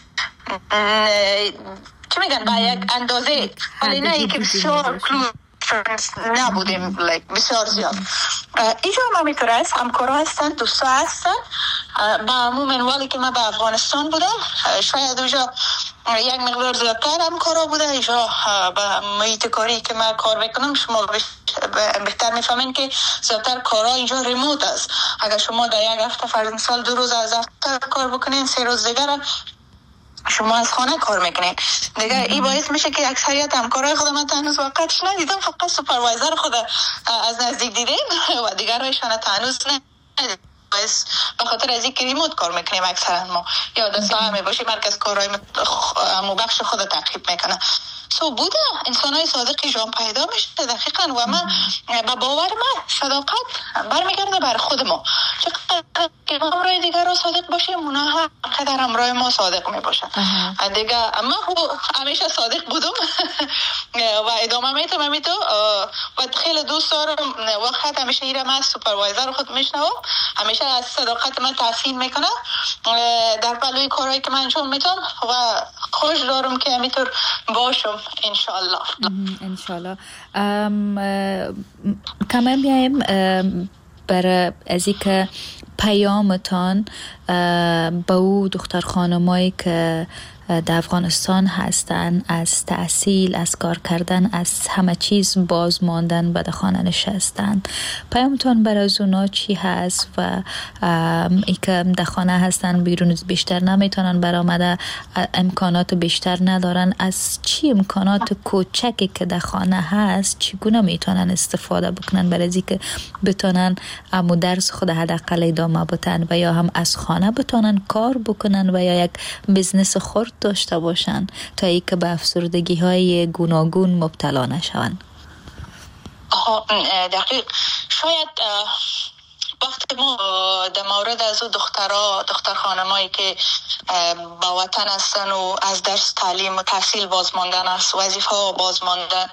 چی میگن با یک اندازه، ولی نه ای که بسیار نبودیم بسیار زیاد. اینجا هم همینطور است، همکارا هستن، دوستا هستن با عموم. ولی که من به افغانستان بودم شاید اونجا یک مقدار زیادتر همکارا بوده. اینجا به محیط کاری که من کار میکنم شما بهتر میفهمین که زیادتر کارها اینجا ریموت است. اگر شما در یک هفته فرض مثال 2 روز از هفته کار بکنین، 3 روز دیگر شما از خانه کار میکنین دیگه. این باعث میشه که اکثریت همکارای خودم هنوز واقعاش ندیدم، فقط سوپروایزر خود از نزدیک دیدیم و دیگرایشان هنوز ندیدم. به خاطر از اینکه ریموت کار میکنیم اکثرا ما، یا دستا همه باشه مرکز کارهای بخش خود تعقیب میکنه. بوده انسان‌های صادقی جان پیدا میشه دقیقاً. و من با باور من صداقت برمیگرده بر خود ما. چقدر که همراه دیگر را صادق باشیم اونها هم قدر همراه ما صادق میباشن دیگه. من همیشه صادق بودم و ادامه میتم همیتو و خیلی دوست دارم. وقت همیشه ایرم از سوپروایزر خود میشنوم، همیشه از صداقت من تحسین میکنه در پلوی کارهایی که من انجام میتم و خوش دارم که همینطور باشم انشالله. کمان بیایم برای از اینکه پیامتان به او دختر خانمایی که در افغانستان هستن، از تحصیل، از کار کردن، از همه چیز باز ماندن و در خانه نشستن، پیامتان برای اونا چی هست؟ و ای که در خانه هستن بیرون بیشتر نمیتونن برآمده، امکانات بیشتر ندارن، از چی امکانات کوچکی که در خانه هست چگونه میتونن استفاده بکنن برای اینکه بتونن امو درس خود حداقل ادامه بدن و یا هم از خانه بتونن کار بکنن و یا یک بزنس خرد داشته باشن تا ای که به افسردگی های گوناگون مبتلا نشون. دقیق. شاید وقتی ما در مورد از دختر خانمایی که با وطن هستن و از درس تعلیم و تحصیل باز ماندن، از وظیفه ها باز ماندن،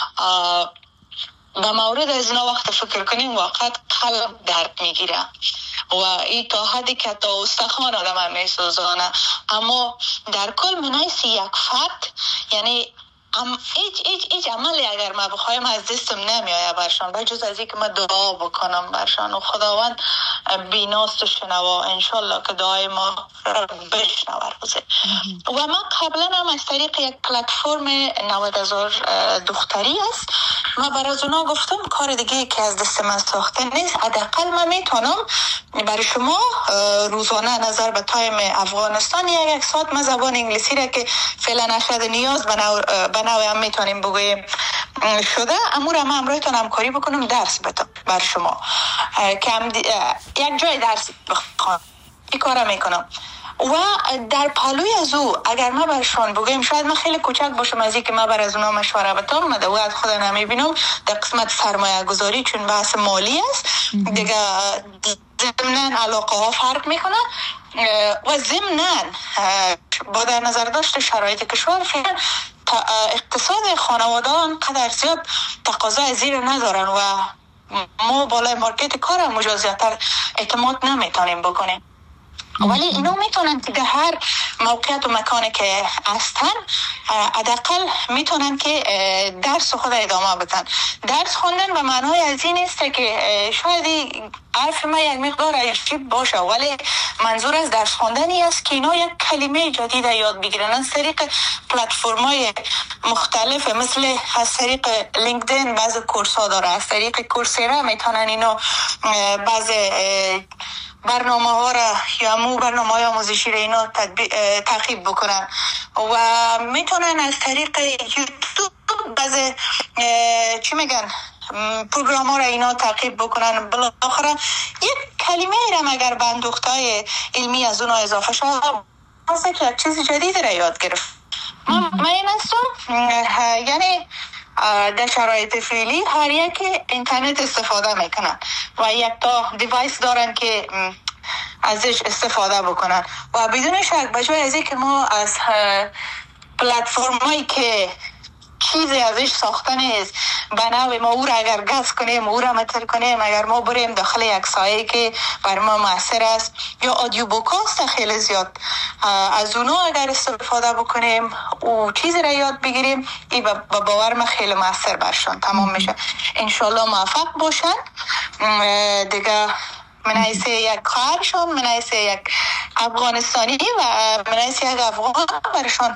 به مورد از اینا وقت فکر کنیم واقعا قلب درد میگیره و این تا حدی که تا استخوان آدم میسوزانه. اما در کل من حیث یک فرد یعنی هیچ عملی اگر ما بخوایم از دستم نمیآید برشان، بجز از اینکه من دعا بکنم برشان و خداوند بیناست و شنوا انشالله که دعای ما بشنوه روزه. و من قبلا هم از طریق یک پلتفرم 90,000 دختری است، من برای اونا گفتم کار دیگه که از دست من ساخته نیست، حداقل من میتونم برای شما روزانه نظر به تایم افغانستان یک ساعت من زبان انگلیسی را که فعلا نشده نیاز به نوع هم میتونیم بگوییم شده، امور هم همراهتون همکاری بکنم درس بدم برای شما که یک جای درس بخوام این کار میکنم. و در پلوی از او اگر ما برشان بگویم، شاید من خیلی کوچک باشم از این که من بر از اونا مشوره بدم، من دوی از خود نمیبینم در قسمت سرمایه گذاری چون بحث مالی است دیگه، ضمناً علاقه ها فرق میکنه و ضمناً با در نظر داشت شرایط کشور فعلا اقتصاد خانواده انقدر زیاد تقاضای زیر ندارن و ما بالای مارکت کار هم زیادتر اعتماد نمیتونیم بکنیم. ولی اینا میتونن که در هر موقعیت و مکانی که هستن حداقل میتونن که درس خود ادامه بدن. درس خوندن به معنای از این است که شاید حرف ما یک مقدار عجیب باشه، ولی منظور از درس خوندنی است که اینا یک کلمه جدید یاد بگیرن از طریق پلتفرم‌های مختلف، مثل از طریق لینکدین بعضی کورس ها داره، از طریق کورسیرا میتونن اینو بعضی برنامه ها را یا برنامه های آموزشی را اینا تعقیب بکنن و میتونن از طریق یوتیوب بعضی چی میگن پروگرام ها را اینا تعقیب بکنن. بالاخره یک کلمه را اگر به اندوختهای علمی از اونها اضافه شد واسه که یک چیز جدید را یاد گرفت. من این هستم یعنی در شرایط فعلی هر یک اینترنت استفاده میکنن و یک تا دیوایس دارن که ازش استفاده بکنن و بدون شک بجای از این که ما از پلتفرمایی که چیزی ازش ساخته نیست به نوع ما او را اگر گز کنیم او را متر کنیم، اگر ما بریم داخل یک سایه که بر ما موثر است یا آدیو بوکاست خیلی زیاد از اونا اگر استفاده بکنیم و چیزی را یاد بگیریم، این با باور من خیلی موثر برشان تمام میشه. انشالله موفق باشن دیگه. من حیث یک خواهرشون، من حیث یک افغانستانی و من حیث یک افغان برشان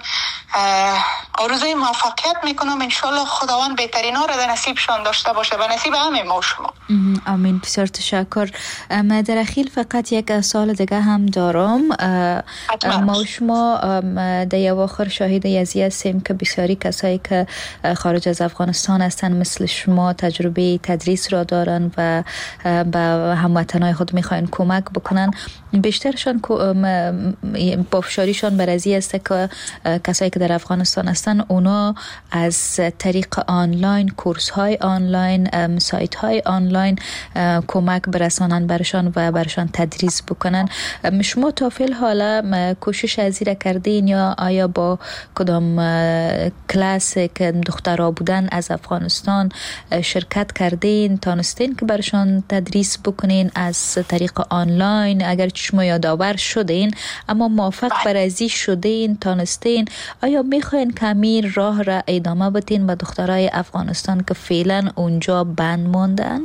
آرزوی موفقیت میکنم. انشالله خداوند بهترین ها را در نصیبشان داشته باشه و نصیب همه ما شما. آمین. بسیار تشکر. من در اخیر فقط یک سال دیگه هم دارم. ما شما در اواخر شاهد یزی هستیم که بسیاری کسایی که خارج از افغانستان هستن مثل شما تجربه تدریس را دارن و به هموطنای خود میخواین کمک بکنن. بیشترشان پافشاریشان بر ازی است که کسایی که در افغانستان هستن اونا از طریق آنلاین، کورس های آنلاین، سایت های آنلاین کمک برسانن برشان و برشان تدریس بکنن. شما تا فعل حالا کوشش ازی را کردین یا آیا با کدام کلاس که دخترها بودن از افغانستان شرکت کردین، تانستین که برشان تدریس بکنین از طریق آنلاین؟ اگر شما یادآور شدین اما موفق بر ازی شدین، تانستین، آیا میخواین کمی راه را ادامه بدین به دخترای افغانستان که فعلا اونجا بند ماندن؟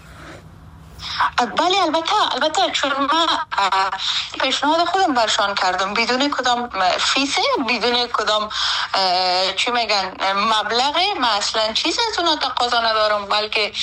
بله البته چون من پیشنهاد خودم برشان کردم بدون کدام فیسه، بدون کدام چی میگن مبلغه، من اصلا چیز از اونا تقاضا ندارم، بلکه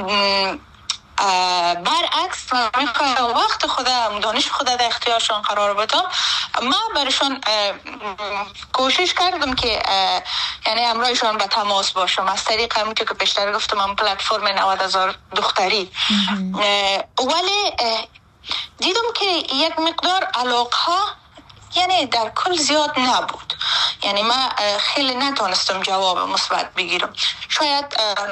برعکس من میخوایم وقت خودم، دانش خودم در اختیارشان قرار بدم. من برشان کوشش کردم که یعنی همراهشان به تماس باشم از طریق همونطور که پیشتر گفتم من پلتفرم 90,000 دختری. ولی دیدم که یک مقدار علاقه یعنی در کل زیاد نبود، یعنی من خیلی نتونستم جواب مثبت بگیرم. شاید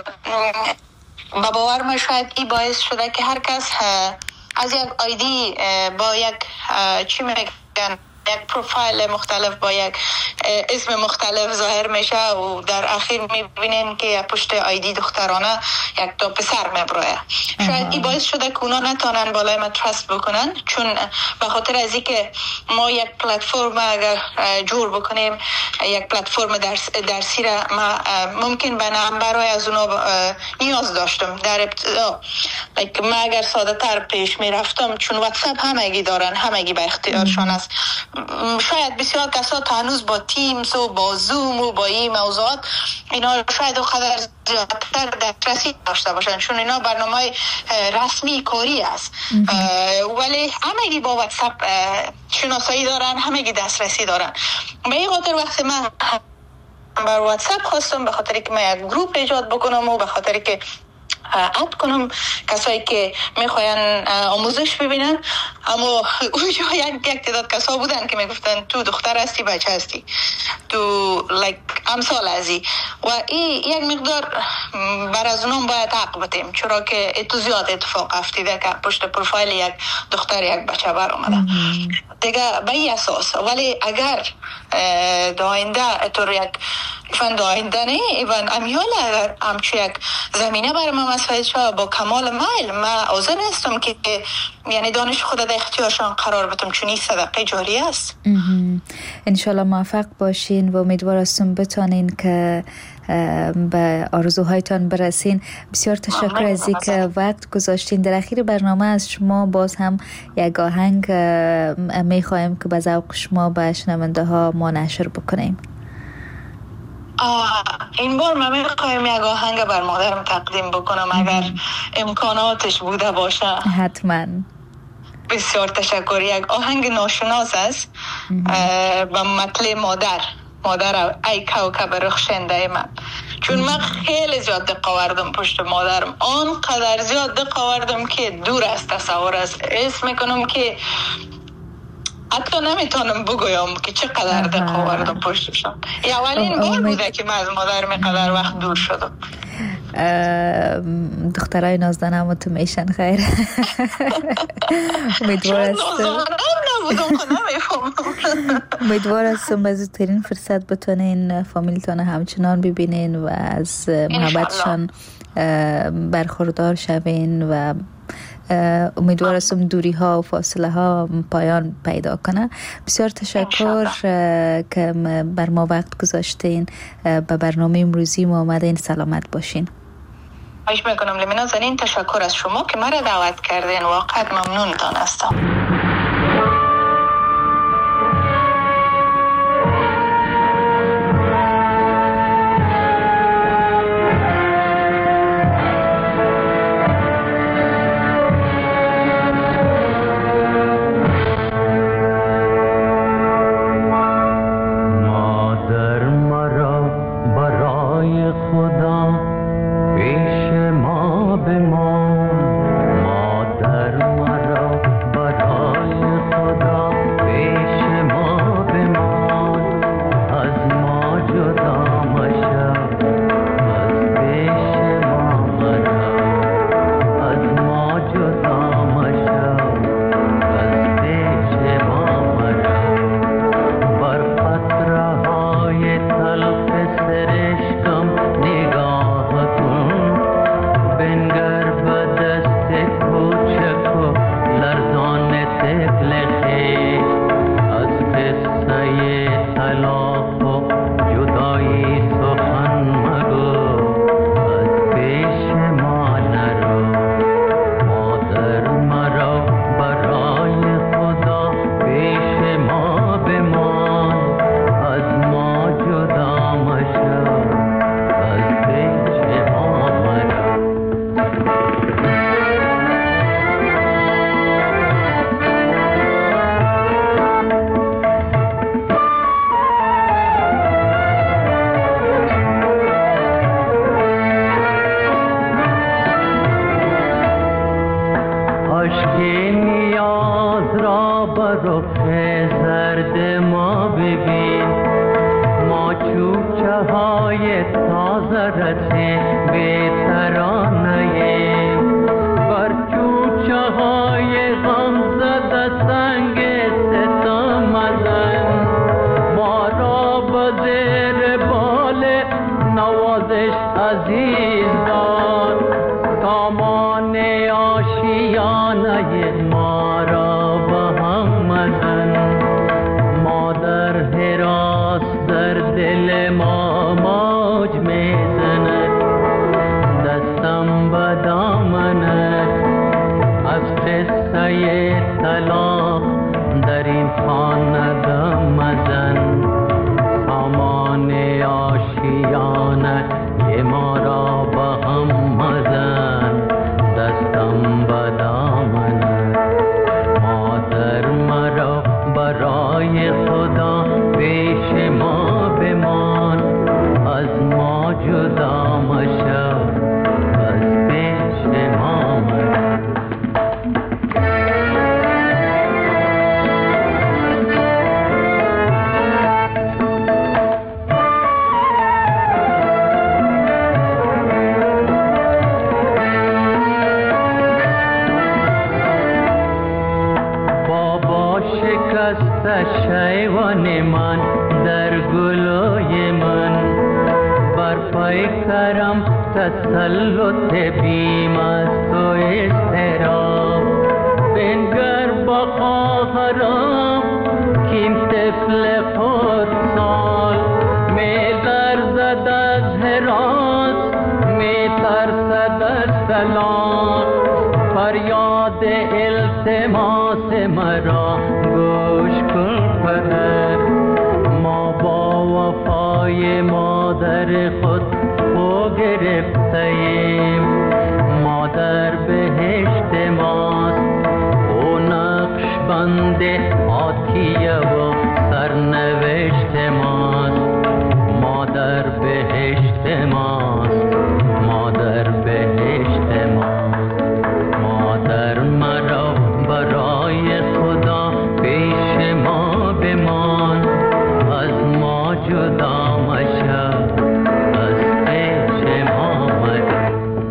با باور من شاید این باعث شده که هر کس از یک آیدی با یک چی میگن یک پروفایل مختلف با یک اسم مختلف ظاهر میشه و در اخیر میبینیم که پشت آیدی دخترانه یک تا پسر میبره. شاید این باعث شده که اونا نتونن بالای ما ترست بکنن، چون به خاطر از اینکه ما یک پلتفرم اگر جور بکنیم، یک پلتفرم درسی را ما ممکن به نمبرهای از اونا نیاز داشتم در ابتدا. من اگر ساده تر پیش میرفتم، چون واتساپ همگی دارن، همگی به اختیارشان است، شاید بسیار کسا تا هنوز با تیمز و با زوم و با این موضوعات اینا شاید و قدر زیادتر دسترسی داشته باشن، چون اینا برنامه رسمی کاری است. ولی همگی با واتساپ شناسایی دارن، همگی دسترسی دارن. به این خاطر وقتی من بر واتساپ خواستم به خاطر که من یک گروپ ایجاد بکنم و به خاطر که اد کنم کسایی که میخواین آموزش ببینن، اما اونجا یک تعداد کسا بودن که میگفتن تو دختر هستی، بچه هستی، تو امثال ازی و این یک مقدار بر از اونم باید حق بدیم، چرا که اتو زیاد اتفاق افتیده که پشت پروفایل یک دختر یک بچه بر آمده دیگه به این اساس. ولی اگر داینده اتور یک ایوان داینده نه ایوان امیال اگر همچو یک زمینه برای ما مساعد شد با کمال میل، من حاضر هستم که یعنی دانش خود در اختیارشان قرار بدم، چون این صدقه جاریه است. انشالله موفق باشین و امیدوار هستم بتانین که به آرزوهایتان برسین. بسیار تشکر از اینکه وقت گذاشتین. در اخیر برنامه از شما باز هم یک آهنگ میخوایم که به ذوق شما به شنونده ها ما نشر بکنیم. این بار من میخوایم یک آهنگ بر مادرم تقدیم بکنم اگر امکاناتش بوده باشه. حتما. بسیار تشکر. یک آهنگ ناشناس است با مطلع مادر ای کوکب رخشنده من، چون من خیلی زیاد دقت کردم پشت مادرم، آنقدر زیاد دقت کردم که دور از تصور است. حس میکنم که حتی نمیتونم بگویم که چقدر دقت کردم پشتشان. اولین بار بوده که من از مادر میقدر وقت دور شدم. دخترای نازدانم میشن خیر. امیدوار هستم به زودترین فرصت بتونین فامیلتان همچنان ببینین و از محبتشان برخوردار شوین و امیدوار هستم دوری ها و فاصله ها پایان پیدا کنه. بسیار تشکر که بر ما وقت گذاشتین. به برنامه امروزی ما آمدین. سلامت باشین. خواهش میکنم لمینا زنین. تشکر از شما که مرا دعوت کردین، واقعا ممنونتان هستم. شیوان من در گلوی من بر پای کرم تسلط بیم از تو استراب به فریاد التماس مرا گوش کن پدر. ما با وفای مادر خود خو گرفتیم، مادر بهشت ماست، او نقش بند آتیه و سرنوشت ماست. مادر بهشت ماست، مادر بهشت ماست. مادر مرا برای خدا پیش ما بمان، از ما جدا مشو، از پیش ما مرا.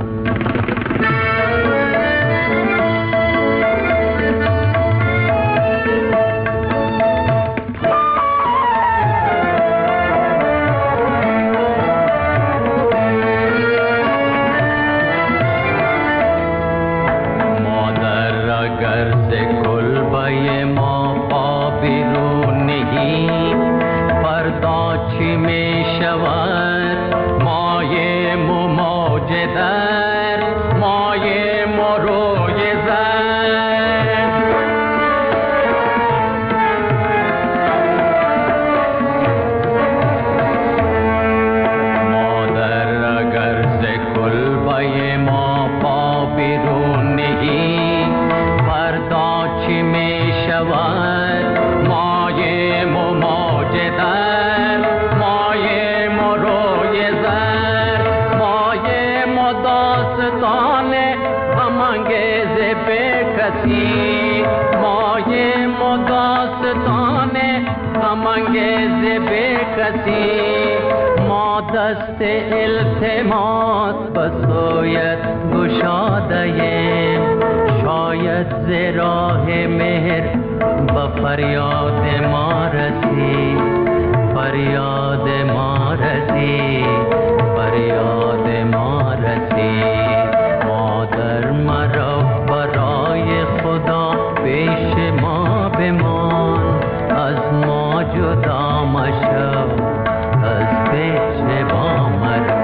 ما دست التماس بسویت گشاده‌ایم، شاید ز راه مهر به فریاد ما رسی، فریاد ما رسی، فریاد ما رسی. مادر مرا برای خدا پیش ما بمان، از ما جدا مشو، از پیش ما مرا.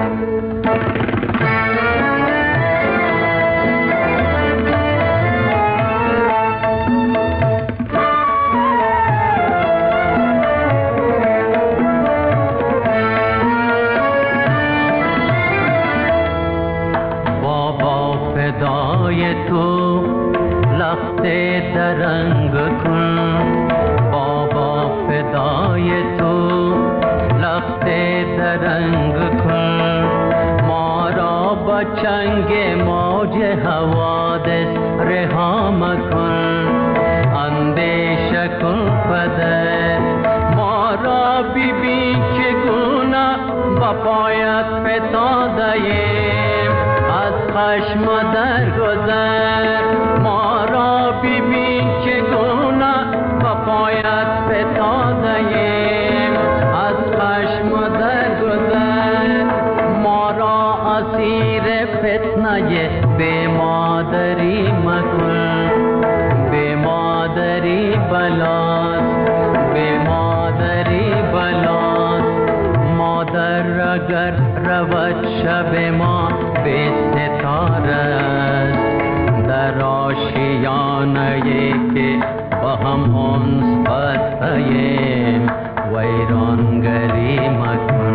بابا فدای تو لخت درنگ کن، بابا فدای تو لخت درنگ کن. ما را با چنگ موج حوادث رها مکن، اندیشه کن پدر. ما را ببین چگونه با پایت فتاده‌ایم، از خشم درگذر. ما را ببین چگونه با پایت فتاده‌ایم، از خشم درگذر. ما را اسیر فتنه بی مادری مکن، بی مادری بلاست، بی مادری بلاست. مادر اگر رود شب ما به ستاره است، در آشیانه که با هم انس بسته‌ایم، ویرانگری مکن.